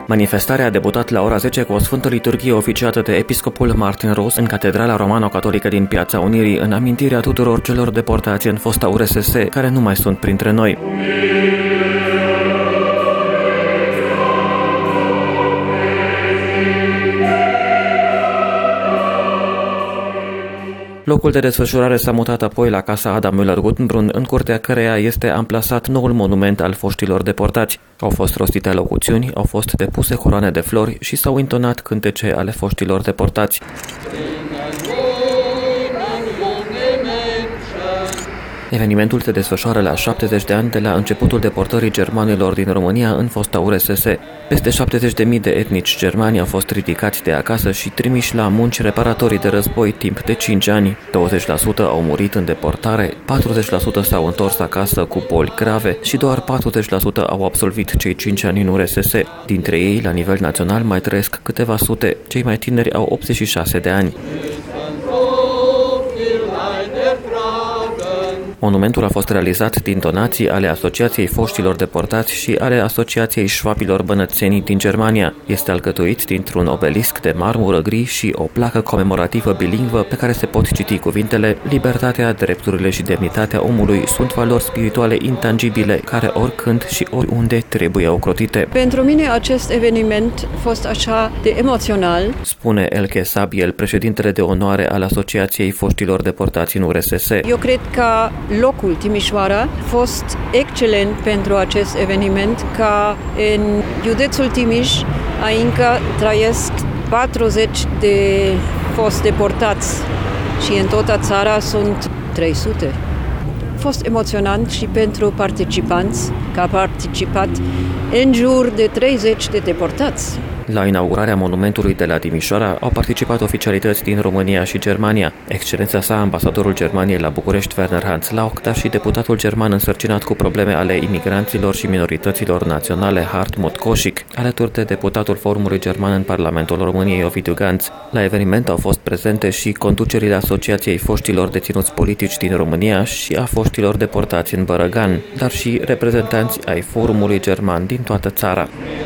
Manifestarea a debutat la ora 10 cu o sfântă liturghie oficiată de episcopul Martin Ros în Catedrala Romano-Catolică din Piața Unirii, în amintirea tuturor celor deportați în fosta URSS, care nu mai sunt printre noi. Locul de desfășurare s-a mutat apoi la Casa Adam Müller-Guttenbrunn, în curtea căreia este amplasat noul monument al foștilor deportați. Au fost rostite locuțiuni, au fost depuse coroane de flori și s-au intonat cântece ale foștilor deportați. Evenimentul se desfășoară la 70 de ani de la începutul deportării germanilor din România în fosta URSS. Peste 70.000 de etnici germani au fost ridicați de acasă și trimiși la munci reparatorii de război timp de 5 ani. 20% au murit în deportare, 40% s-au întors acasă cu boli grave și doar 40% au absolvit cei 5 ani în URSS. Dintre ei, la nivel național, mai trăiesc câteva sute, cei mai tineri au 86 de ani. Monumentul a fost realizat din donații ale Asociației Foștilor Deportați și ale Asociației Șvabilor Bănățenii din Germania. Este alcătuit dintr-un obelisc de marmură gri și o placă comemorativă bilingvă pe care se pot citi cuvintele: libertatea, drepturile și demnitatea omului sunt valori spirituale intangibile care oricând și oriunde trebuie ocrotite. Pentru mine acest eveniment a fost așa de emoțional, spune Elke Sabiel, președintele de onoare al Asociației Foștilor Deportați în URSS. Eu cred că locul Timișoara a fost excelent pentru acest eveniment, ca în județul Timiș încă trăiesc 40 de fost deportați și în toată țara sunt 300. A fost emoționant și pentru participanți, că a participat în jur de 30 de deportați. La inaugurarea monumentului de la Timișoara au participat oficialități din România și Germania. Excelența sa, ambasadorul Germaniei la București, Werner Hans Lauch, dar și deputatul german însărcinat cu probleme ale imigranților și minorităților naționale, Hartmut Koschik, alături de deputatul Forumului German în Parlamentul României, Ovidiu Ganz. La eveniment au fost prezente și conducerile Asociației Foștilor Deținuți Politici din România și a foștilor deportați în Bărăgan, dar și reprezentanți ai Forumului German din toată țara.